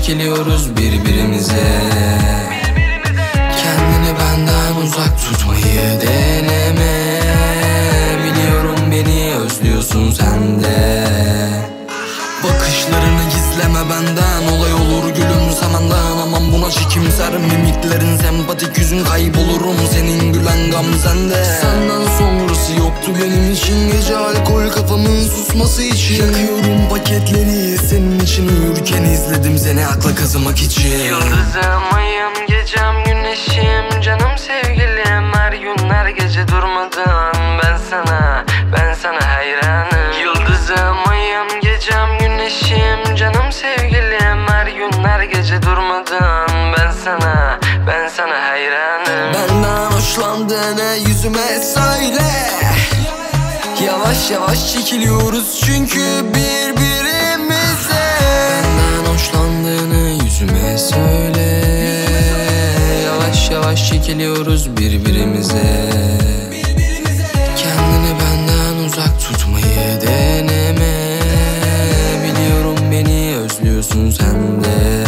çekiliyoruz birbirimize. Kendini benden uzak tutmayı deneme. Biliyorum beni özlüyorsun sen de. Bakışlarını gizleme benden, olay olur gülüm zamandan. Aman buna çekimser mimiklerin, sempatik yüzün, kaybolurum senin gülen gamzende. Senden sonrası yoktu benim için, gece alkol kafamın susması için. Yakıyorum paketleri senin için, uyurken izledim seni akla kazımak için. Yıldızım, ayım, gecem, güneşim, canım sevgilim, her gün her gece durmadan ben sana hayranım. Yıldızım, ayım, gecem, güneşim, canım sevgilim, her gün her gece durmadan ben sana hayranım. Benden hoşlandığını yüzüme söyle. Yavaş yavaş çekiliyoruz çünkü birbirimize. Benden hoşlandığını yüzüme söyle. Yavaş yavaş çekiliyoruz birbirimize. Kendini benden uzak tutmayı deneme. Biliyorum beni özlüyorsun sen de.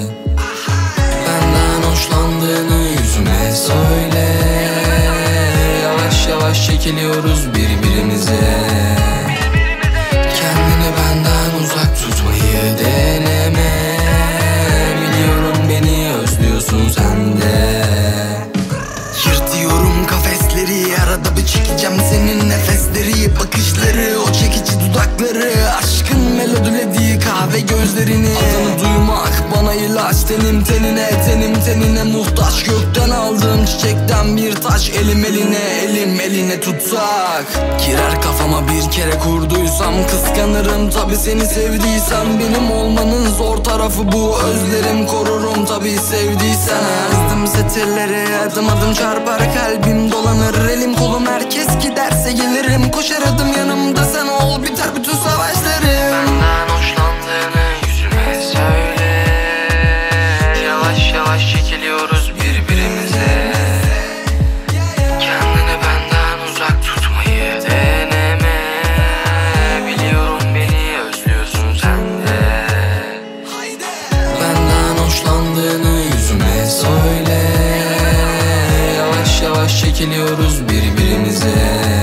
Benden hoşlandığını yüzüme söyle. Yavaş yavaş çekiliyoruz birbirimize. Kendini benden uzak tutmayı deneme. Biliyorum beni özlüyorsun sen de. Yırtıyorum kafesleri, arada bir çekeceğim senin nefesleri. Bakışları, o çekici dudakları, aşkın melodilediği kahve gözlerini. Adını duymak bana ilaç, tenim tenine, tenim tenine muhtaç. Gökten aldığım çiçekten bir taş, elim eline, elim eline tutsak. Girer kafama bir kere kurduysam, kıskanırım tabi seni sevdiysem. Benim olmanın zor tarafı bu, özlerim korurum tabi sevdiysen. Yazdım satırları, adım adım çarpar kalbim, dolanır elim kolum, herkes giderse gelirim. Koşar adım yanımda sen ol, biter bütün savaşlarım. Benden hoşlandığını yüzüme söyle. Yavaş yavaş çekiliyoruz birbirimize. Kendini benden uzak tutmayı deneme. Biliyorum beni özlüyorsun sen de. Benden hoşlandığını yüzüme söyle. Yavaş yavaş çekiliyoruz birbirimize.